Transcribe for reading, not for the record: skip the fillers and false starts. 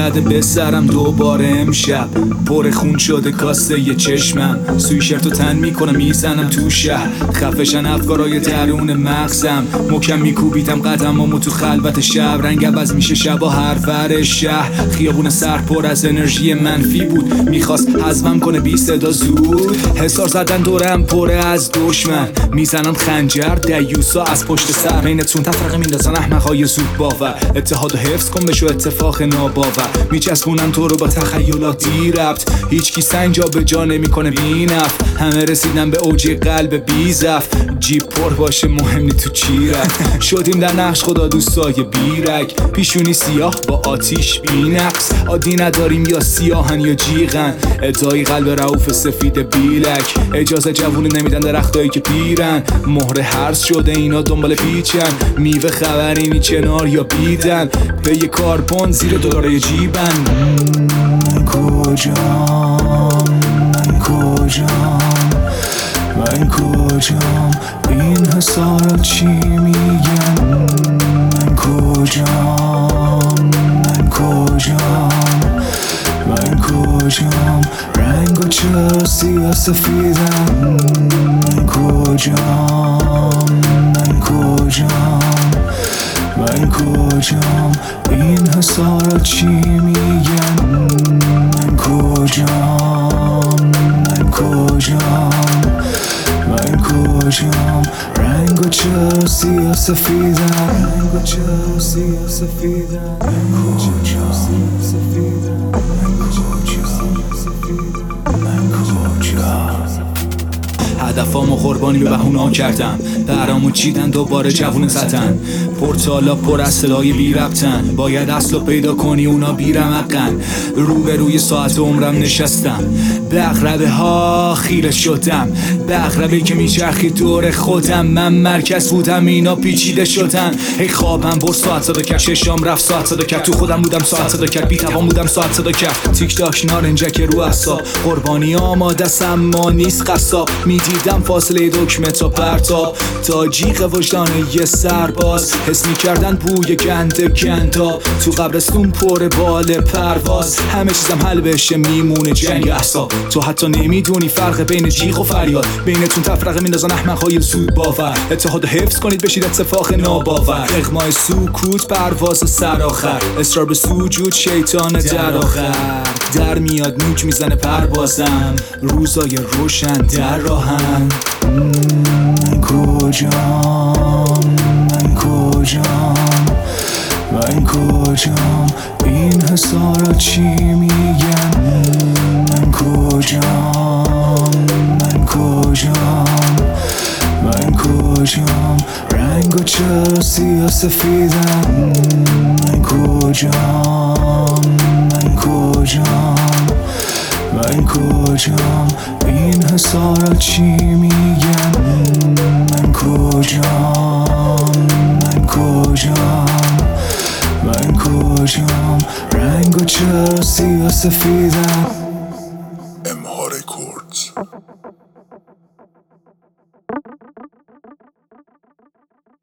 زده به سرم دوباره امشب. پر خون شده کاسه یه چشمم، سویشرت و تن میکنم میزنم تو شهر. خفشن افکارای درون مغزم، محکم میکوبیدم قدمامو تو خلوت شب. رنگ عوض میشه شبا هر ور شهر. خیابون سر پر از انرژی منفی بود، میخواست حذفم کنه بی صدا زود. حسار زدن دورم پره از دشمن، میزنن خنجر دیوسا از پشت سر. بینتون تفرقه میندازن احمقهای زود باور. اتحاد و حفظ کن بشو اتفاق ناباور. میچسبونن تو رو با تخیلات دی ربط، هیچکی سنگ جا به جا نمیکنه بی نفع. همه رسیدن به اوج قلب بی زف. جیب پر باشه مهم نی تو چی رفت. شدیم در نقش خدا دوستای بیرک، پیشونی سیاه با آتیش بی نقص. عادی نداریم یا سیاهن یا جیغن، ادعای قلب رعوف سفید بیلک. اجازه جوونی نمیدن درختایی که پیرن، مهر هرز شده اینا دنبال پیچن. میوه خبرینی کنار یا بیدن، به یه کاربن زیر دلاره جیبن. من کجام، من کجام، من کجام، این حسارت چی میگن؟ من کجام، من کجام، من کجام، رنگو چرا سیاه سفیدم؟ من کجام، من کجام، من کجام، این حسارت چی میگن؟ من کجام، من کجام، من کجام، رنگو چرا سیاه سفیدم؟ رنگو چرا سیاه سفیدم؟ من کجام، سفیدم؟ من کجام، سفیدم؟ من کجام؟ هدفامو قربانی به بهونا کردم، برامو چیدن دوباره جوون زدن. پورتالا پر از صدای بی ربطن، باید اصلو پیدا کنی اونا بی رمقن. روبروی ساعت عمرم نشستم، به عقربه ها خیره شدم. به عقربه که میچرخی دور خودم، من مرکز بودم اینا پیچیده شدن. هی خوابم برد ساعت صدا کرد، ششام رفت ساعت صدا کرد. تو خودم بودم ساعت صدا کرد، بی توان بودم ساعت صدا کرد. تیک تاک نارنجک رو اعصاب، قربانی آماده است اما نیست قصاب. میدیدم فاصله دکمه تا پرتاب، تا جیغ وجدان یه سرباز. حس میکردن بوی گندا، تو قبرستون پر بال پرواز. همه چیزم حل بشه میمونه جنگ احساب. تو حتی نمیدونی فرق بین جیغ و فریاد، بینتون تفرقه میندازن احمقهای زود باور. اتحاد حفظ کنید بشید اتفاق ناباور. اغمای سکوت پرواز سرآخر، اصرار به سجود شیطان در آخر. در میاد نوک میزنه پروازم، روزای روشن در راهن. من کجام، من کجام، من کجام، این حسارت چی میگن؟ من کجام، من کجام، من کجام، رنگو چرا سیاه سفیدم؟ من کجام، من کجام، من کجام، این حسارت چی میگن؟ من کجام، من کجام، من کجام، رنگو چرا سیاه سفیدم؟